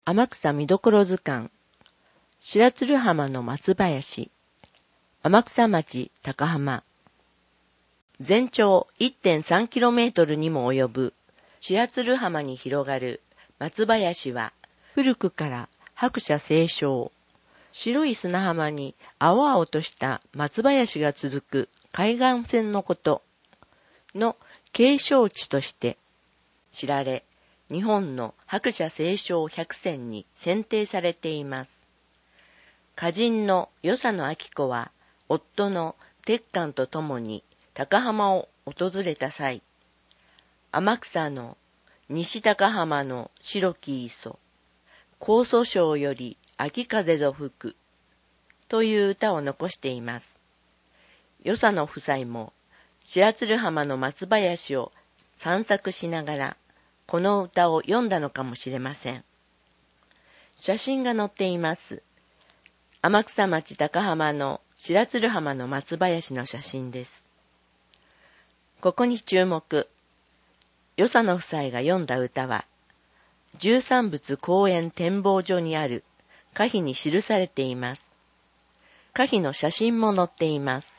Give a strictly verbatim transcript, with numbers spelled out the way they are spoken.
天草見どころ図鑑、白鶴浜の松林、天草町高浜。全長 いってんさんキロメートル にも及ぶ白鶴浜に広がる松林は、古くから白砂青松、白い砂浜に青々とした松林が続く海岸線のことの景勝地として知られ、日本の白砂青松百選に選定されています。歌人の与謝野晶子は、夫の鉄寛と共に高浜を訪れた際、天草の西高浜の白き磯、高祖省より秋風ぞ吹くという歌を残しています。与謝野夫妻も白鶴浜の松林を散策しながら、この歌を読んだのかもしれません。写真が載っています。天草町高浜の白鶴浜の松林の写真です。ここに注目。与謝野夫妻が読んだ歌は、十三仏公園展望所にある歌碑に記されています。歌碑の写真も載っています。